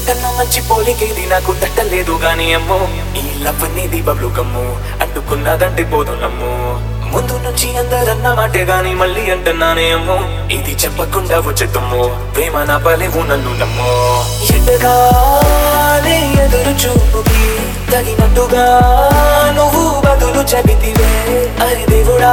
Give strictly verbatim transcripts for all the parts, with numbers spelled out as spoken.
నీకన్నా మంచి పోలికేది నాకు తట్టలేదు గాని అమ్మో ఈ లవ్ అనేది బబ్లు కమ్ము అంటుకున్నదంటే పోదు నమ్ము ముందు నుంచి అందరన్న మాటే గాని మళ్ళీ అంటున్నానే అమ్మో ఇది చెప్పకుండా వచ్చేతుమ్ము ప్రేమ నా పలేవు నన్ను నమ్ము ఎట్టగానే ఎదురు చూపుకి తగినట్టుగా నువ్వు బదులు చెబితివే అరి దేవుడా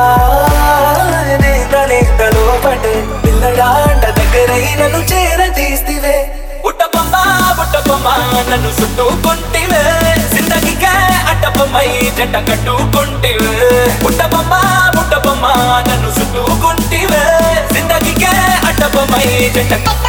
నేతలో పడే పిల్లడా అంట దగ్గరై నన్ను చేరదీస్తివే బుట్టబొమ్మ బుట్టబొమ్మ నన్ను చుట్టుకుంటివే జిందగీకే అడ్డబొమ్మై జంట కట్టుకుంటివే బుట్టబొమ్మ బుట్టబొమ్మ నన్ను చుట్టుకుంటివే జిందగీకే అడ్డబొమ్మై జంట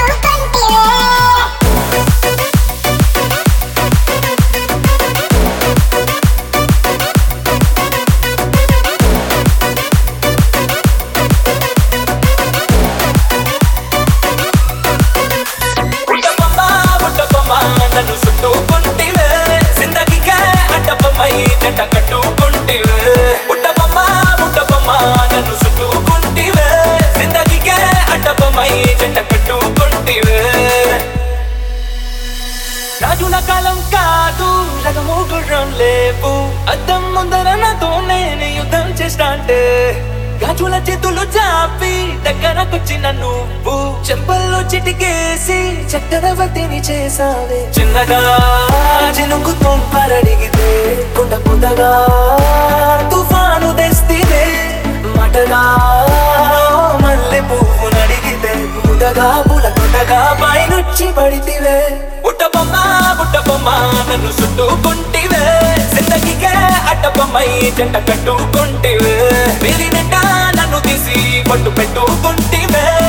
నన్ను చుట్టుకుంటివే జిందగీకే అడ్డబొమ్మై జంట కట్టుకుంటివే బుట్టబొమ్మ బుట్టబొమ్మ నన్ను చుట్టుకుంటివే జిందగీకే అడ్డబొమ్మై జంట కట్టుకుంటివే రాజుల కాలం కాదు రగము గుర్రం లేవు అద్దం ముందర నాతో నేను యుద్ధం చేస్తా అంటే గాజుల చేతులు చాపి దగ్గరకొచ్చిన నువ్వు చెంపల్లో చిటికేసి చక్రవర్తిని చేసావే చిన్నగా చినుకుతో పరడిగితే కుండ పుదగా తుఫాను తెస్తిదే మటగా మల్లె పువ్వు నడిగితే ముదగా పుల కొట్టగా పైనుచ్చి పడితివే బుట్టబొమ్మ బుట్టబొమ్మ నన్ను చుట్టుకుంటివే జిందగీకే అడ్డబొమ్మై జంట కట్టుకుంటివే నన్ను తీసి పట్టు పెట్టుకుంటివే